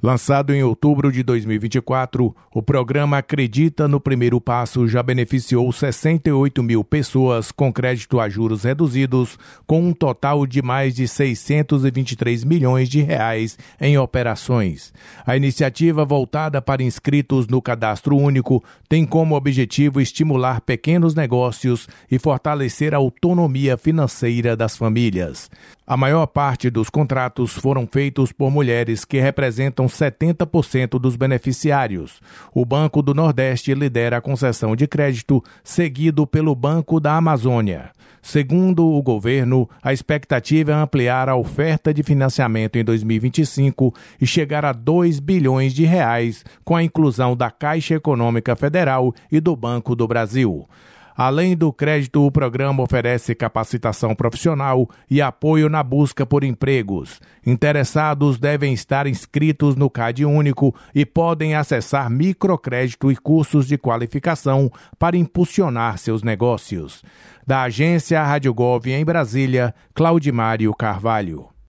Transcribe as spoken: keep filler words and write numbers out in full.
Lançado em outubro de dois mil e vinte e quatro, o programa Acredita no Primeiro Passo já beneficiou sessenta e oito mil pessoas com crédito a juros reduzidos, com um total de mais de seiscentos e vinte e três milhões de reais em operações. A iniciativa, voltada para inscritos no Cadastro Único, tem como objetivo estimular pequenos negócios e fortalecer a autonomia financeira das famílias. A maior parte dos contratos foram feitos por mulheres, que representam setenta por cento dos beneficiários. O Banco do Nordeste lidera a concessão de crédito, seguido pelo Banco da Amazônia. Segundo o governo, a expectativa é ampliar a oferta de financiamento em dois mil e vinte e cinco e chegar a dois bilhões de reais, com a inclusão da Caixa Econômica Federal e do Banco do Brasil. Além do crédito, o programa oferece capacitação profissional e apoio na busca por empregos. Interessados devem estar inscritos no Cade Único e podem acessar microcrédito e cursos de qualificação para impulsionar seus negócios. Da agência Rádio Gov em Brasília, Claudimário Carvalho.